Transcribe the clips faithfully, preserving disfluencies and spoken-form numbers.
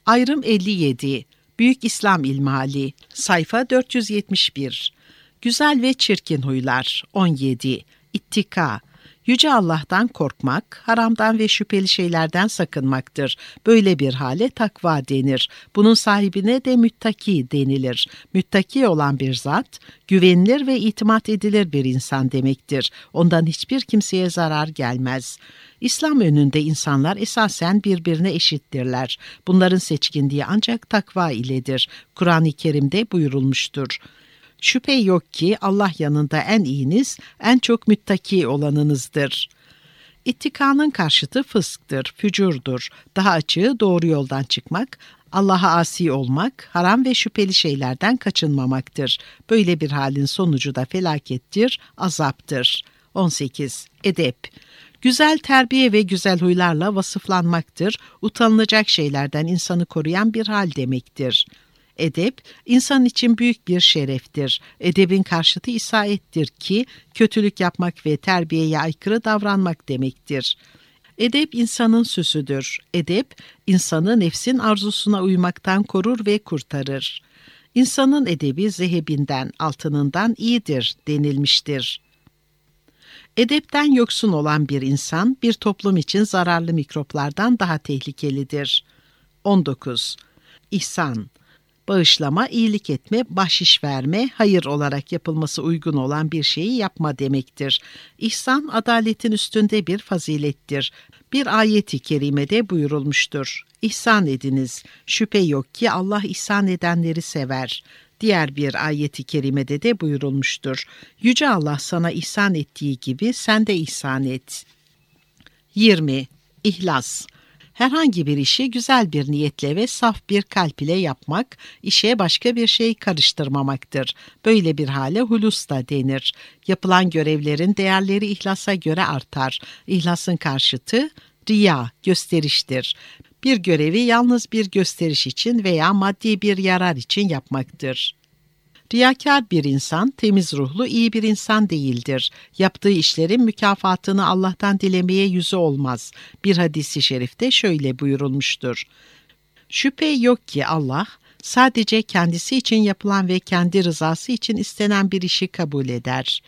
Ayrım elli yedi. Büyük İslam İlmihali. Sayfa dört yüz yetmiş bir. Güzel ve çirkin huylar. on yedi. İttika. Yüce Allah'tan korkmak, haramdan ve şüpheli şeylerden sakınmaktır. Böyle bir hale takva denir. Bunun sahibine de müttaki denilir. Müttaki olan bir zat, güvenilir ve itimat edilir bir insan demektir. Ondan hiçbir kimseye zarar gelmez. İslam önünde insanlar esasen birbirine eşittirler. Bunların seçkinliği ancak takva iledir. Kur'an-ı Kerim'de buyurulmuştur. Şüphe yok ki Allah yanında en iyiniz, en çok müttaki olanınızdır. İttikanın karşıtı fısktır, fücurdur. Daha açığı doğru yoldan çıkmak, Allah'a asi olmak, haram ve şüpheli şeylerden kaçınmamaktır. Böyle bir halin sonucu da felakettir, azaptır. on sekiz. Edep. Güzel terbiye ve güzel huylarla vasıflanmaktır, utanılacak şeylerden insanı koruyan bir hal demektir. Edep, insan için büyük bir şereftir. Edebin karşıtı isaettir ki, kötülük yapmak ve terbiyeye aykırı davranmak demektir. Edep insanın süsüdür. Edep, insanı nefsin arzusuna uymaktan korur ve kurtarır. İnsanın edebi zehebinden, altınından iyidir denilmiştir. Edepten yoksun olan bir insan, bir toplum için zararlı mikroplardan daha tehlikelidir. on dokuz. İhsan. Bağışlama, iyilik etme, bahşiş verme, hayır olarak yapılması uygun olan bir şeyi yapma demektir. İhsan, adaletin üstünde bir fazilettir. Bir ayet-i kerimede buyurulmuştur. İhsan ediniz, şüphe yok ki Allah ihsan edenleri sever. Diğer bir ayet-i kerimede de buyurulmuştur. Yüce Allah sana ihsan ettiği gibi sen de ihsan et. yirmi. İhlas. Herhangi bir işi güzel bir niyetle ve saf bir kalp ile yapmak, işe başka bir şey karıştırmamaktır. Böyle bir hale hulus da denir. Yapılan görevlerin değerleri ihlasa göre artar. İhlasın karşıtı riya, gösteriştir. Bir görevi yalnız bir gösteriş için veya maddi bir yarar için yapmaktır. Riyakâr bir insan, temiz ruhlu, iyi bir insan değildir. Yaptığı işlerin mükafatını Allah'tan dilemeye yüzü olmaz. Bir hadis-i şerifte şöyle buyurulmuştur. Şüphe yok ki Allah, sadece kendisi için yapılan ve kendi rızası için istenen bir işi kabul eder.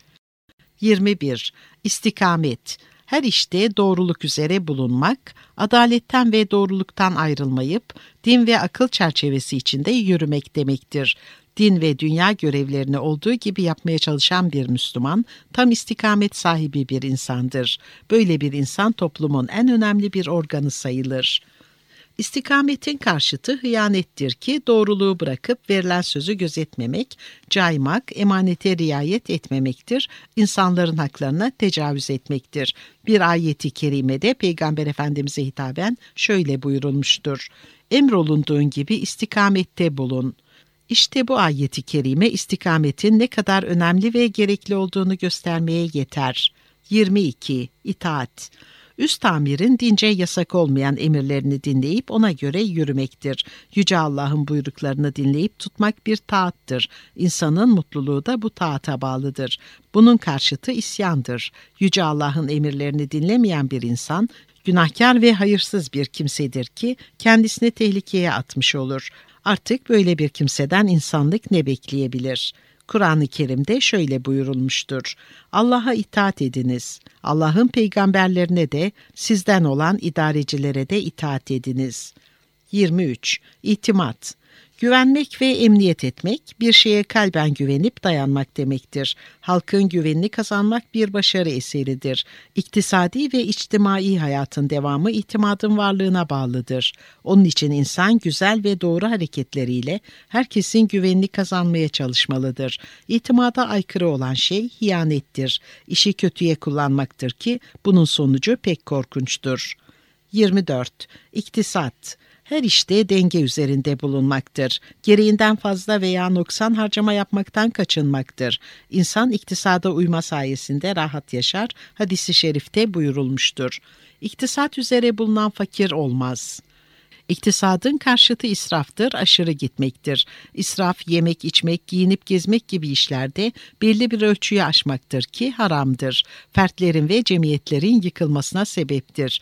yirmi bir. İstikamet. Her işte doğruluk üzere bulunmak, adaletten ve doğruluktan ayrılmayıp, din ve akıl çerçevesi içinde yürümek demektir. Din ve dünya görevlerini olduğu gibi yapmaya çalışan bir Müslüman, tam istikamet sahibi bir insandır. Böyle bir insan toplumun en önemli bir organı sayılır. İstikametin karşıtı hıyanettir ki doğruluğu bırakıp verilen sözü gözetmemek, caymak, emanete riayet etmemektir, insanların haklarına tecavüz etmektir. Bir ayeti kerimede Peygamber Efendimiz'e hitaben şöyle buyurulmuştur. Emrolunduğun gibi istikamette bulun. İşte bu ayeti kerime istikametin ne kadar önemli ve gerekli olduğunu göstermeye yeter. yirmi iki. İtaat. Üst amirin dince yasak olmayan emirlerini dinleyip ona göre yürümektir. Yüce Allah'ın buyruklarını dinleyip tutmak bir taattır. İnsanın mutluluğu da bu taata bağlıdır. Bunun karşıtı isyandır. Yüce Allah'ın emirlerini dinlemeyen bir insan, günahkar ve hayırsız bir kimsedir ki kendisini tehlikeye atmış olur. Artık böyle bir kimseden insanlık ne bekleyebilir? Kur'an-ı Kerim'de şöyle buyurulmuştur. Allah'a itaat ediniz. Allah'ın peygamberlerine de, sizden olan idarecilere de itaat ediniz. yirmi üç. İtimat. Güvenmek ve emniyet etmek, bir şeye kalben güvenip dayanmak demektir. Halkın güvenini kazanmak bir başarı eseridir. İktisadi ve içtimai hayatın devamı itimadın varlığına bağlıdır. Onun için insan güzel ve doğru hareketleriyle herkesin güvenini kazanmaya çalışmalıdır. İtimada aykırı olan şey hiyanettir. İşi kötüye kullanmaktır ki bunun sonucu pek korkunçtur. yirmi dört. İktisat. Her işte denge üzerinde bulunmaktır. Gereğinden fazla veya noksan harcama yapmaktan kaçınmaktır. İnsan iktisada uyma sayesinde rahat yaşar, hadis-i şerifte buyurulmuştur. İktisat üzere bulunan fakir olmaz. İktisadın karşıtı israftır, aşırı gitmektir. İsraf, yemek, içmek, giyinip gezmek gibi işlerde belli bir ölçüyü aşmaktır ki haramdır. Fertlerin ve cemiyetlerin yıkılmasına sebeptir.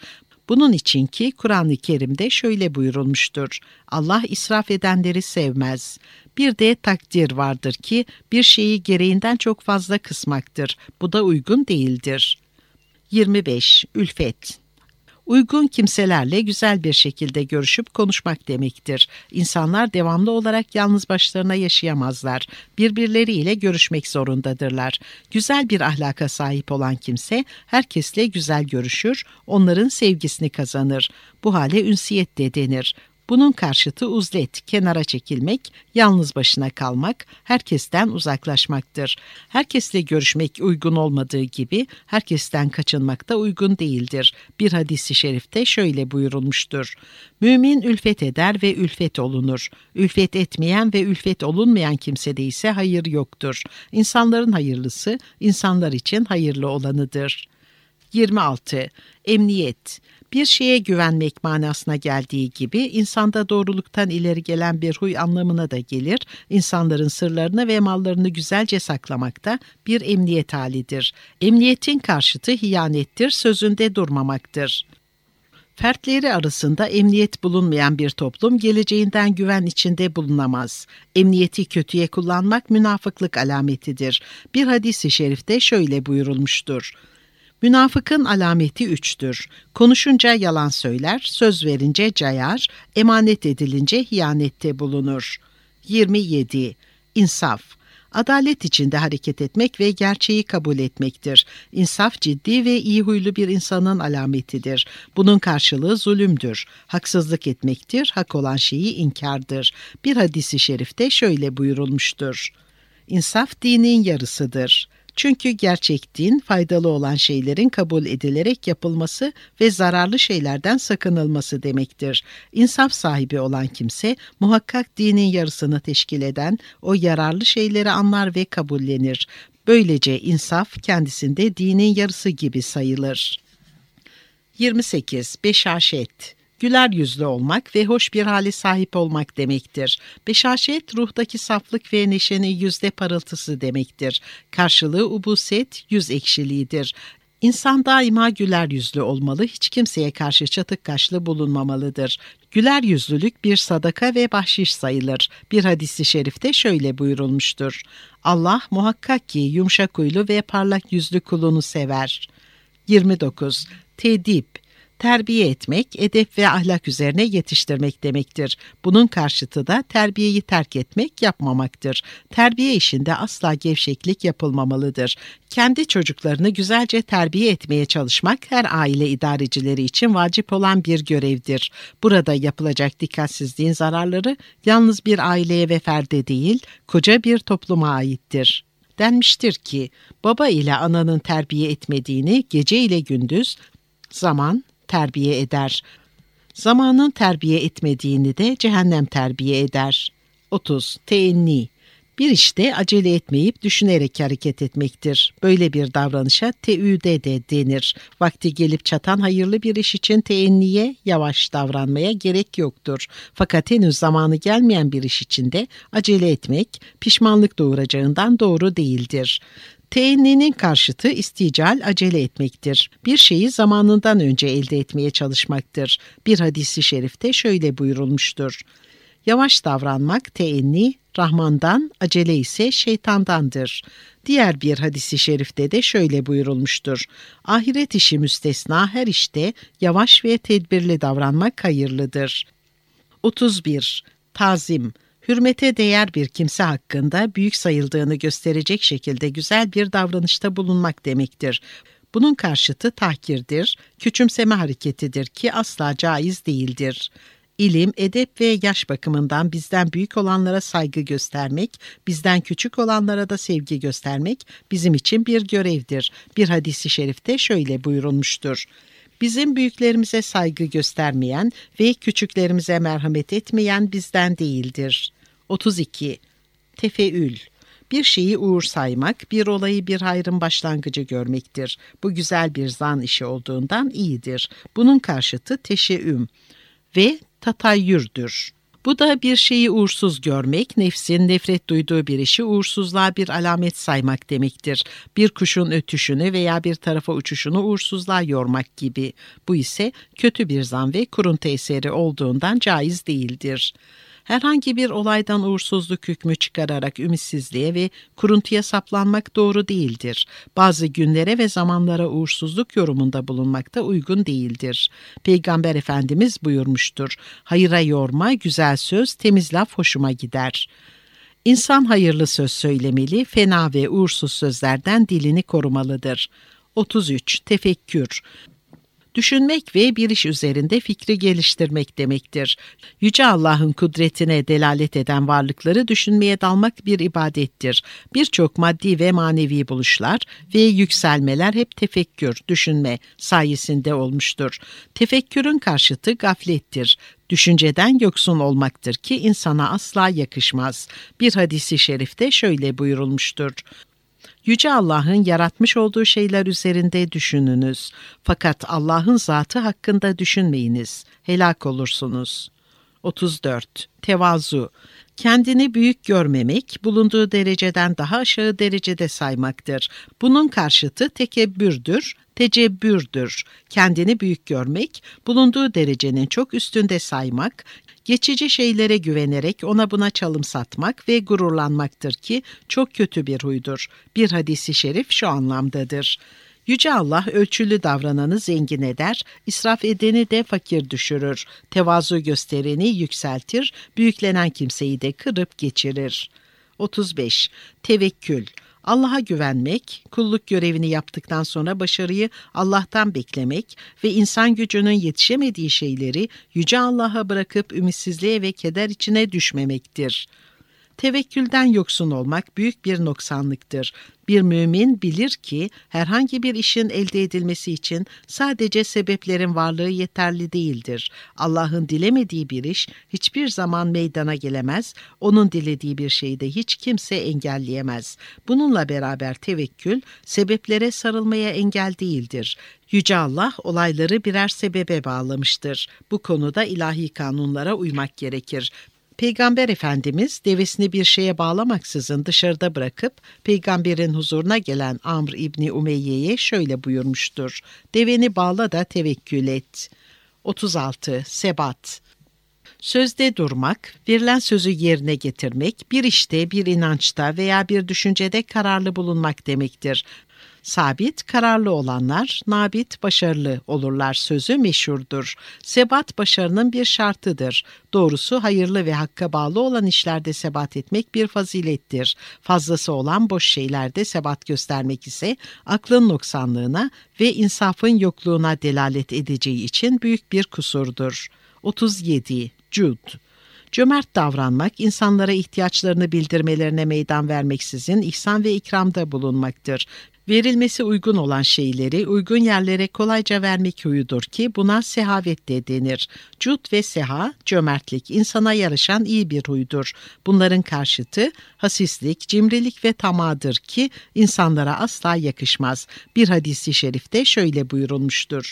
Bunun için ki Kur'an-ı Kerim'de şöyle buyurulmuştur: Allah israf edenleri sevmez. Bir de takdir vardır ki bir şeyi gereğinden çok fazla kısmaktır. Bu da uygun değildir. yirmi beş. Ülfet. Uygun kimselerle güzel bir şekilde görüşüp konuşmak demektir. İnsanlar devamlı olarak yalnız başlarına yaşayamazlar. Birbirleriyle görüşmek zorundadırlar. Güzel bir ahlaka sahip olan kimse herkesle güzel görüşür, onların sevgisini kazanır. Bu hale ünsiyet de denir. Bunun karşıtı uzlet, kenara çekilmek, yalnız başına kalmak, herkesten uzaklaşmaktır. Herkesle görüşmek uygun olmadığı gibi herkesten kaçınmak da uygun değildir. Bir hadis-i şerifte şöyle buyurulmuştur: Mümin ülfet eder ve ülfet olunur. Ülfet etmeyen ve ülfet olunmayan kimsede ise hayır yoktur. İnsanların hayırlısı, insanlar için hayırlı olanıdır. yirmi altı. Emniyet. Bir şeye güvenmek manasına geldiği gibi insanda doğruluktan ileri gelen bir huy anlamına da gelir. İnsanların sırlarını ve mallarını güzelce saklamak da bir emniyet halidir. Emniyetin karşıtı hiyanettir, sözünde durmamaktır. Fertleri arasında emniyet bulunmayan bir toplum geleceğinden güven içinde bulunamaz. Emniyeti kötüye kullanmak münafıklık alametidir. Bir hadis-i şerifte şöyle buyurulmuştur: Münafıkın alameti üçtür. Konuşunca yalan söyler, söz verince cayar, emanet edilince hiyanette bulunur. yirmi yedi. İnsaf. Adalet içinde hareket etmek ve gerçeği kabul etmektir. İnsaf ciddi ve iyi huylu bir insanın alametidir. Bunun karşılığı zulümdür. Haksızlık etmektir, hak olan şeyi inkardır. Bir hadis-i şerifte şöyle buyurulmuştur: İnsaf dinin yarısıdır. Çünkü gerçek din, faydalı olan şeylerin kabul edilerek yapılması ve zararlı şeylerden sakınılması demektir. İnsaf sahibi olan kimse, muhakkak dinin yarısını teşkil eden o yararlı şeyleri anlar ve kabullenir. Böylece insaf kendisinde dinin yarısı gibi sayılır. yirmi sekiz. Beşaşet. Güler yüzlü olmak ve hoş bir hale sahip olmak demektir. Beşaşet, ruhtaki saflık ve neşenin yüzde parıltısı demektir. Karşılığı ubuset, yüz ekşiliğidir. İnsan daima güler yüzlü olmalı, hiç kimseye karşı çatık kaşlı bulunmamalıdır. Güler yüzlülük bir sadaka ve bahşiş sayılır. Bir hadis-i şerifte şöyle buyurulmuştur: Allah muhakkak ki yumuşak huylu ve parlak yüzlü kulunu sever. yirmi dokuz. Tedip. Terbiye etmek, edep ve ahlak üzerine yetiştirmek demektir. Bunun karşıtı da terbiyeyi terk etmek, yapmamaktır. Terbiye işinde asla gevşeklik yapılmamalıdır. Kendi çocuklarını güzelce terbiye etmeye çalışmak her aile idarecileri için vacip olan bir görevdir. Burada yapılacak dikkatsizliğin zararları yalnız bir aileye ve ferde değil, koca bir topluma aittir. Denmiştir ki, baba ile ananın terbiye etmediğini gece ile gündüz, zaman terbiye eder. Zamanın terbiye etmediğini de cehennem terbiye eder. otuz. Teenni. Bir işte acele etmeyip düşünerek hareket etmektir. Böyle bir davranışa teüde de denir. Vakti gelip çatan hayırlı bir iş için teenniye, yavaş davranmaya gerek yoktur. Fakat henüz zamanı gelmeyen bir iş için de acele etmek, pişmanlık doğuracağından doğru değildir. Teenninin karşıtı istical, acele etmektir. Bir şeyi zamanından önce elde etmeye çalışmaktır. Bir hadis-i şerifte şöyle buyurulmuştur: Yavaş davranmak teenni, Rahman'dan, acele ise şeytandandır. Diğer bir hadis-i şerifte de şöyle buyurulmuştur: Ahiret işi müstesna her işte yavaş ve tedbirli davranmak hayırlıdır. otuz bir. Tazim. Hürmete değer bir kimse hakkında büyük sayıldığını gösterecek şekilde güzel bir davranışta bulunmak demektir. Bunun karşıtı tahkirdir, küçümseme hareketidir ki asla caiz değildir. İlim, edep ve yaş bakımından bizden büyük olanlara saygı göstermek, bizden küçük olanlara da sevgi göstermek bizim için bir görevdir. Bir hadis-i şerifte şöyle buyurulmuştur: Bizim büyüklerimize saygı göstermeyen ve küçüklerimize merhamet etmeyen bizden değildir. otuz iki. Tefeül. Bir şeyi uğur saymak, bir olayı bir hayrın başlangıcı görmektir. Bu güzel bir zan işi olduğundan iyidir. Bunun karşıtı teşeüm ve tatayyürdür. Bu da bir şeyi uğursuz görmek, nefsin nefret duyduğu bir işi uğursuzluğa bir alamet saymak demektir. Bir kuşun ötüşünü veya bir tarafa uçuşunu uğursuzluğa yormak gibi. Bu ise kötü bir zan ve kuruntu eseri olduğundan caiz değildir. Herhangi bir olaydan uğursuzluk hükmü çıkararak ümitsizliğe ve kuruntuya saplanmak doğru değildir. Bazı günlere ve zamanlara uğursuzluk yorumunda bulunmak da uygun değildir. Peygamber Efendimiz buyurmuştur: hayıra yorma, güzel söz, temiz laf hoşuma gider. İnsan hayırlı söz söylemeli, fena ve uğursuz sözlerden dilini korumalıdır. otuz üç. Tefekkür. Düşünmek ve bir iş üzerinde fikri geliştirmek demektir. Yüce Allah'ın kudretine delalet eden varlıkları düşünmeye dalmak bir ibadettir. Birçok maddi ve manevi buluşlar ve yükselmeler hep tefekkür, düşünme sayesinde olmuştur. Tefekkürün karşıtı gaflettir. Düşünceden yoksun olmaktır ki insana asla yakışmaz. Bir hadisi şerifte şöyle buyurulmuştur: Yüce Allah'ın yaratmış olduğu şeyler üzerinde düşününüz. Fakat Allah'ın zatı hakkında düşünmeyiniz. Helak olursunuz. otuz dört. Tevazu. Kendini büyük görmemek, bulunduğu dereceden daha aşağı derecede saymaktır. Bunun karşıtı tekebbürdür, tecebbürdür. Kendini büyük görmek, bulunduğu derecenin çok üstünde saymak, geçici şeylere güvenerek ona buna çalım satmak ve gururlanmaktır ki çok kötü bir huydur. Bir hadisi şerif şu anlamdadır: Yüce Allah ölçülü davrananı zengin eder, israf edeni de fakir düşürür. Tevazu göstereni yükseltir, büyüklenen kimseyi de kırıp geçirir. otuz beş. Tevekkül. Allah'a güvenmek, kulluk görevini yaptıktan sonra başarıyı Allah'tan beklemek ve insan gücünün yetişemediği şeyleri Yüce Allah'a bırakıp ümitsizliğe ve keder içine düşmemektir. Tevekkülden yoksun olmak büyük bir noksanlıktır. Bir mümin bilir ki herhangi bir işin elde edilmesi için sadece sebeplerin varlığı yeterli değildir. Allah'ın dilemediği bir iş hiçbir zaman meydana gelemez, onun dilediği bir şeyi de hiç kimse engelleyemez. Bununla beraber tevekkül, sebeplere sarılmaya engel değildir. Yüce Allah olayları birer sebebe bağlamıştır. Bu konuda ilahi kanunlara uymak gerekir. Peygamber Efendimiz devesini bir şeye bağlamaksızın dışarıda bırakıp peygamberin huzuruna gelen Amr İbni Umeyye'ye şöyle buyurmuştur: deveni bağla da tevekkül et. otuz altı. Sebat. Sözde durmak, verilen sözü yerine getirmek, bir işte, bir inançta veya bir düşüncede kararlı bulunmak demektir. Sabit, kararlı olanlar, nabit, başarılı olurlar sözü meşhurdur. Sebat başarının bir şartıdır. Doğrusu hayırlı ve hakka bağlı olan işlerde sebat etmek bir fazilettir. Fazlası olan boş şeylerde sebat göstermek ise aklın noksanlığına ve insafın yokluğuna delalet edeceği için büyük bir kusurdur. otuz yedi. Cud. Cömert davranmak, insanlara ihtiyaçlarını bildirmelerine meydan vermeksizin ihsan ve ikramda bulunmaktır. Verilmesi uygun olan şeyleri uygun yerlere kolayca vermek huyudur ki buna sehavet de denir. Cud ve seha, cömertlik, insana yarışan iyi bir huydur. Bunların karşıtı hasislik, cimrilik ve tamadır ki insanlara asla yakışmaz. Bir hadisi şerifte şöyle buyurulmuştur: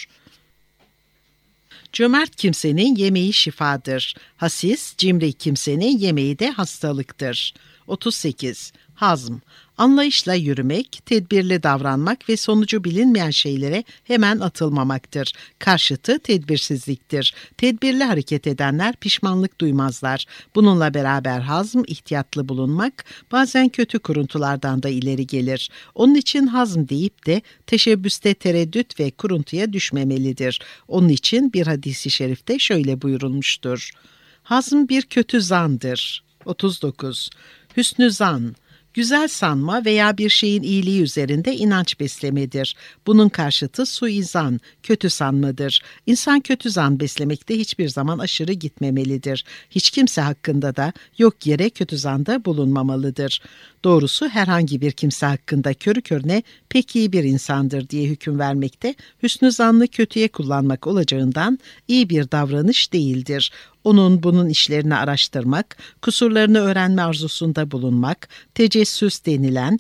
Cömert kimsenin yemeği şifadır. Hasis, cimri kimsenin yemeği de hastalıktır. otuz sekiz. Hazm. Anlayışla yürümek, tedbirli davranmak ve sonucu bilinmeyen şeylere hemen atılmamaktır. Karşıtı tedbirsizliktir. Tedbirli hareket edenler pişmanlık duymazlar. Bununla beraber hazm, ihtiyatlı bulunmak bazen kötü kuruntulardan da ileri gelir. Onun için hazm deyip de teşebbüste tereddüt ve kuruntuya düşmemelidir. Onun için bir hadisi şerifte şöyle buyurulmuştur: Hazm bir kötü zandır. otuz dokuz. Hüsnü zan. Güzel sanma veya bir şeyin iyiliği üzerinde inanç beslemedir. Bunun karşıtı suizan, kötü sanmadır. İnsan kötü zan beslemekte hiçbir zaman aşırı gitmemelidir. Hiç kimse hakkında da yok yere kötü zanda bulunmamalıdır. Doğrusu herhangi bir kimse hakkında körü körüne pek iyi bir insandır diye hüküm vermekte hüsnü zannı kötüye kullanmak olacağından iyi bir davranış değildir. Onun bunun işlerini araştırmak, kusurlarını öğrenme arzusunda bulunmak, tecessüs denilen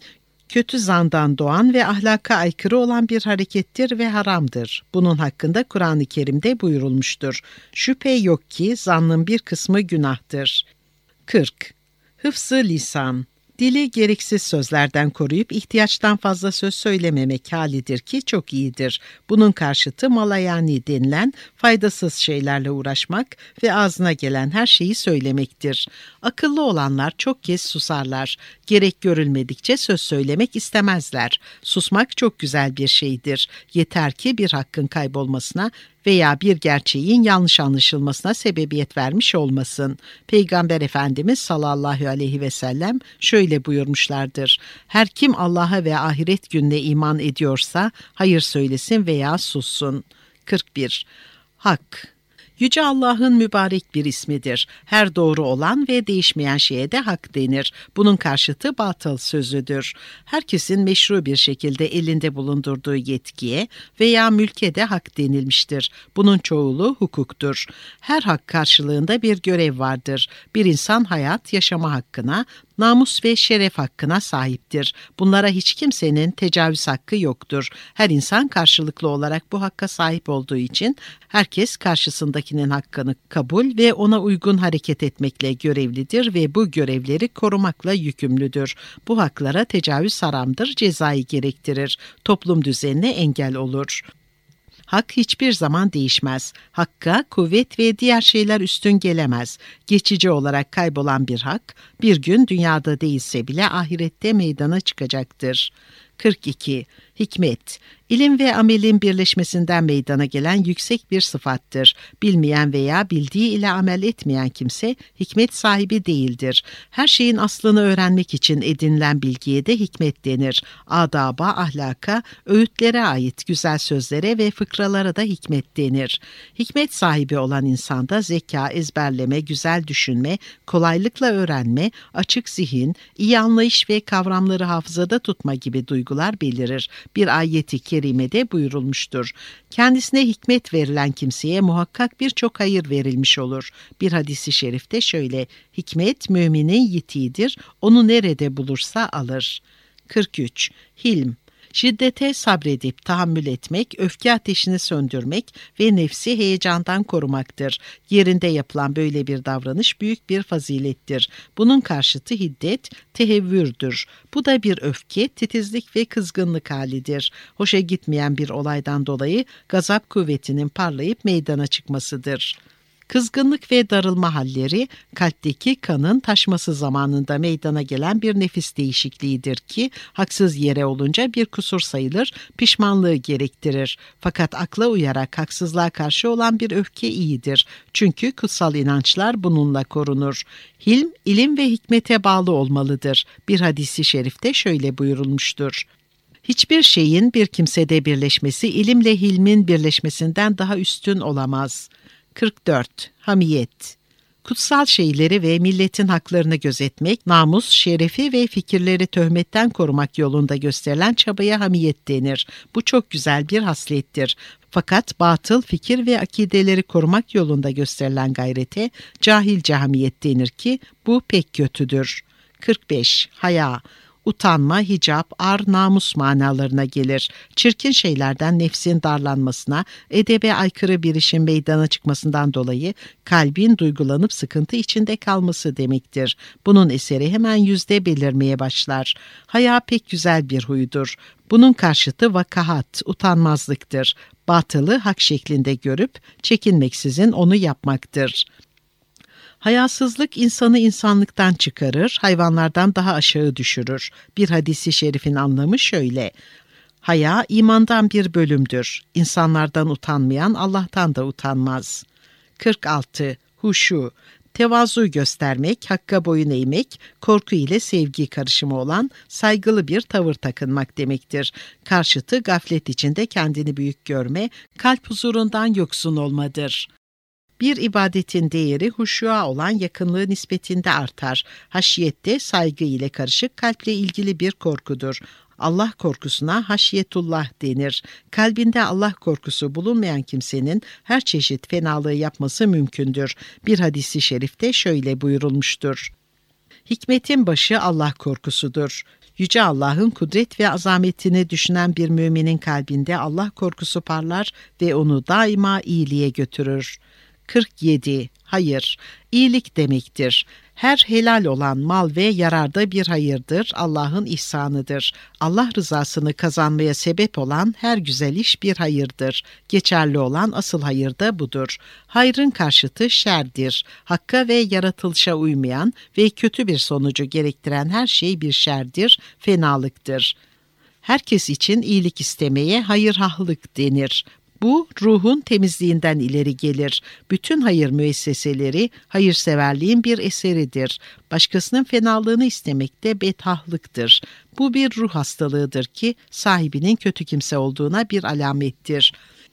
kötü zandan doğan ve ahlaka aykırı olan bir harekettir ve haramdır. Bunun hakkında Kur'an-ı Kerim'de buyurulmuştur. Şüphe yok ki zannın bir kısmı günahtır. kırk. Hıfzı lisan. Dili gereksiz sözlerden koruyup ihtiyaçtan fazla söz söylememek halidir ki çok iyidir. Bunun karşıtı malayani denilen faydasız şeylerle uğraşmak ve ağzına gelen her şeyi söylemektir. Akıllı olanlar çok kez susarlar. Gerek görülmedikçe söz söylemek istemezler. Susmak çok güzel bir şeydir. Yeter ki bir hakkın kaybolmasına veya bir gerçeğin yanlış anlaşılmasına sebebiyet vermiş olmasın. Peygamber Efendimiz sallallahu aleyhi ve sellem şöyle buyurmuşlardır. Her kim Allah'a ve ahiret gününe iman ediyorsa hayır söylesin veya sussun. kırk bir. Hak. Yüce Allah'ın mübarek bir ismidir. Her doğru olan ve değişmeyen şeye de hak denir. Bunun karşıtı batıl sözüdür. Herkesin meşru bir şekilde elinde bulundurduğu yetkiye veya mülke de hak denilmiştir. Bunun çoğulu hukuktur. Her hak karşılığında bir görev vardır. Bir insan hayat, yaşama hakkına, namus ve şeref hakkına sahiptir. Bunlara hiç kimsenin tecavüz hakkı yoktur. Her insan karşılıklı olarak bu hakka sahip olduğu için herkes karşısındakinin hakkını kabul ve ona uygun hareket etmekle görevlidir ve bu görevleri korumakla yükümlüdür. Bu haklara tecavüz haramdır, cezayı gerektirir. Toplum düzenine engel olur. Hak hiçbir zaman değişmez. Hakka kuvvet ve diğer şeyler üstün gelemez. Geçici olarak kaybolan bir hak, bir gün dünyada değilse bile ahirette meydana çıkacaktır. kırk iki. Hikmet. İlim ve amelin birleşmesinden meydana gelen yüksek bir sıfattır. Bilmeyen veya bildiği ile amel etmeyen kimse hikmet sahibi değildir. Her şeyin aslını öğrenmek için edinilen bilgiye de hikmet denir. Adaba, ahlaka, öğütlere ait güzel sözlere ve fıkralara da hikmet denir. Hikmet sahibi olan insanda zeka, ezberleme, güzel düşünme, kolaylıkla öğrenme, açık zihin, iyi anlayış ve kavramları hafızada tutma gibi duygular belirir. Bir ayeti kerimede buyurulmuştur. Kendisine hikmet verilen kimseye muhakkak birçok hayır verilmiş olur. Bir hadisi şerifte şöyle: hikmet müminin yitiğidir, onu nerede bulursa alır. kırk üç. Hilm. Şiddete sabredip tahammül etmek, öfke ateşini söndürmek ve nefsi heyecandan korumaktır. Yerinde yapılan böyle bir davranış büyük bir fazilettir. Bunun karşıtı hiddet, tehevvürdür. Bu da bir öfke, titizlik ve kızgınlık halidir. Hoşa gitmeyen bir olaydan dolayı gazap kuvvetinin parlayıp meydana çıkmasıdır. Kızgınlık ve darılma halleri, kalpteki kanın taşması zamanında meydana gelen bir nefis değişikliğidir ki, haksız yere olunca bir kusur sayılır, pişmanlığı gerektirir. Fakat akla uyarak haksızlığa karşı olan bir öfke iyidir. Çünkü kutsal inançlar bununla korunur. Hilm, ilim ve hikmete bağlı olmalıdır. Bir hadisi şerifte şöyle buyurulmuştur: hiçbir şeyin bir kimsede birleşmesi, ilimle hilmin birleşmesinden daha üstün olamaz. kırk dört. Hamiyet. Kutsal şeyleri ve milletin haklarını gözetmek, namus, şerefi ve fikirleri töhmetten korumak yolunda gösterilen çabaya hamiyet denir. Bu çok güzel bir haslettir. Fakat batıl fikir ve akideleri korumak yolunda gösterilen gayrete cahilce hamiyet denir ki bu pek kötüdür. kırk beş. Haya. Utanma, hicap, ar, namus manalarına gelir. Çirkin şeylerden nefsin darlanmasına, edebe aykırı bir işin meydana çıkmasından dolayı kalbin duygulanıp sıkıntı içinde kalması demektir. Bunun eseri hemen yüzde belirmeye başlar. Haya pek güzel bir huydur. Bunun karşıtı vakahat, utanmazlıktır. Batılı hak şeklinde görüp çekinmeksizin onu yapmaktır. Hayasızlık insanı insanlıktan çıkarır, hayvanlardan daha aşağı düşürür. Bir hadisi şerifin anlamı şöyle: haya imandan bir bölümdür. İnsanlardan utanmayan Allah'tan da utanmaz. kırk altı. Huşu. Tevazu göstermek, hakka boyun eğmek, korku ile sevgi karışımı olan saygılı bir tavır takınmak demektir. Karşıtı gaflet içinde kendini büyük görme, kalp huzurundan yoksun olmadır. Bir ibadetin değeri huşuğa olan yakınlığı nispetinde artar. Haşiyet de saygı ile karışık kalple ilgili bir korkudur. Allah korkusuna haşiyetullah denir. Kalbinde Allah korkusu bulunmayan kimsenin her çeşit fenalığı yapması mümkündür. Bir hadisi şerifte şöyle buyurulmuştur: hikmetin başı Allah korkusudur. Yüce Allah'ın kudret ve azametini düşünen bir müminin kalbinde Allah korkusu parlar ve onu daima iyiliğe götürür. kırk yedi. Hayır, iyilik demektir. Her helal olan mal ve yararda bir hayırdır, Allah'ın ihsanıdır. Allah rızasını kazanmaya sebep olan her güzel iş bir hayırdır. Geçerli olan asıl hayır da budur. Hayrın karşıtı şerdir. Hakka ve yaratılışa uymayan ve kötü bir sonucu gerektiren her şey bir şerdir, fenalıktır. Herkes için iyilik istemeye hayırhahlık denir. Bu, ruhun temizliğinden ileri gelir. Bütün hayır müesseseleri, hayırseverliğin bir eseridir. Başkasının fenalığını istemek de bedhahlıktır. Bu bir ruh hastalığıdır ki, sahibinin kötü kimse olduğuna bir alamettir.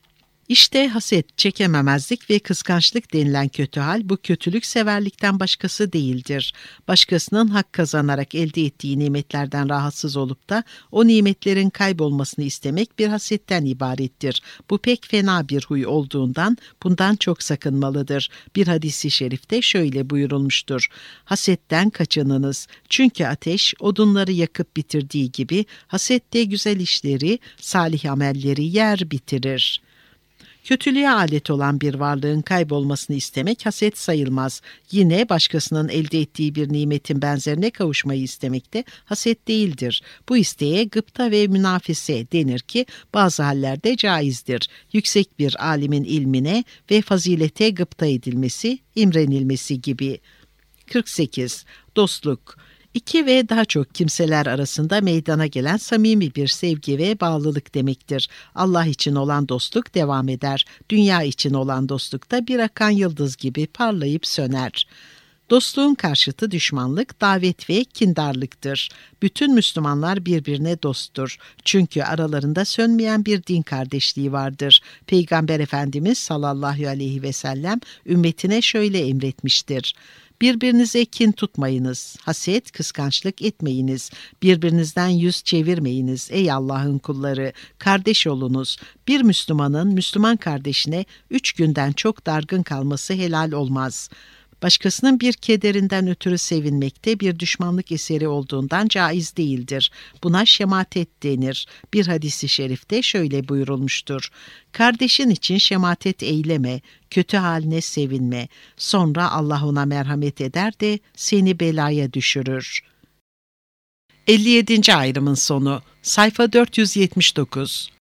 İşte haset, çekememezlik ve kıskançlık denilen kötü hal, bu kötülük severlikten başkası değildir. Başkasının hak kazanarak elde ettiği nimetlerden rahatsız olup da o nimetlerin kaybolmasını istemek bir hasetten ibarettir. Bu pek fena bir huy olduğundan bundan çok sakınmalıdır. Bir hadis-i şerifte şöyle buyurulmuştur: hasetten kaçınınız. Çünkü ateş odunları yakıp bitirdiği gibi haset de güzel işleri, salih amelleri yer bitirir. Kötülüğe alet olan bir varlığın kaybolmasını istemek haset sayılmaz. Yine başkasının elde ettiği bir nimetin benzerine kavuşmayı istemek de haset değildir. Bu isteğe gıpta ve münafese denir ki bazı hallerde caizdir. Yüksek bir alimin ilmine ve fazilete gıpta edilmesi, imrenilmesi gibi. kırk sekiz. Dostluk. İki ve daha çok kimseler arasında meydana gelen samimi bir sevgi ve bağlılık demektir. Allah için olan dostluk devam eder. Dünya için olan dostluk da bir akan yıldız gibi parlayıp söner. Dostluğun karşıtı düşmanlık, davet ve kindarlıktır. Bütün Müslümanlar birbirine dosttur. Çünkü aralarında sönmeyen bir din kardeşliği vardır. Peygamber Efendimiz sallallahu aleyhi ve sellem ümmetine şöyle emretmiştir: birbirinize kin tutmayınız, haset, kıskançlık etmeyiniz, birbirinizden yüz çevirmeyiniz ey Allah'ın kulları, kardeş olunuz. Bir Müslümanın Müslüman kardeşine üç günden çok dargın kalması helal olmaz. Başkasının bir kederinden ötürü sevinmek de bir düşmanlık eseri olduğundan caiz değildir. Buna şematet denir. Bir hadis-i şerifte şöyle buyurulmuştur: kardeşin için şematet eyleme, kötü haline sevinme. Sonra Allah ona merhamet eder de seni belaya düşürür. elli yedinci ayrımın sonu. Sayfa dört yüz yetmiş dokuz.